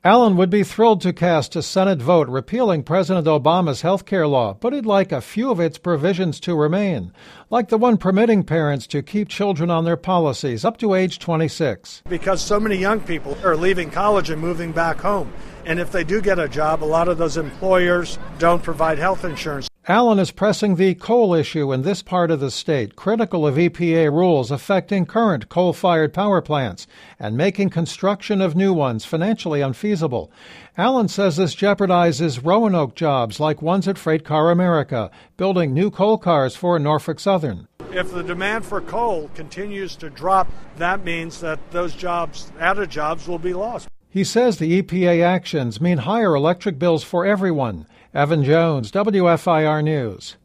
Allen would be thrilled to cast a Senate vote repealing President Obama's health care law, but he'd like a few of its provisions to remain, like the one permitting parents to keep children on their policies up to age 26. Because so many young people are leaving college and moving back home. And if they do get a job, a lot of those employers don't provide health insurance. Allen is pressing the coal issue in this part of the state, critical of EPA rules affecting current coal-fired power plants and making construction of new ones financially unfeasible. Allen says this jeopardizes Roanoke jobs like ones at Freight Car America, building new coal cars for Norfolk Southern. If the demand for coal continues to drop, that means that those added jobs will be lost. He says the EPA actions mean higher electric bills for everyone. Evan Jones, WFIR News.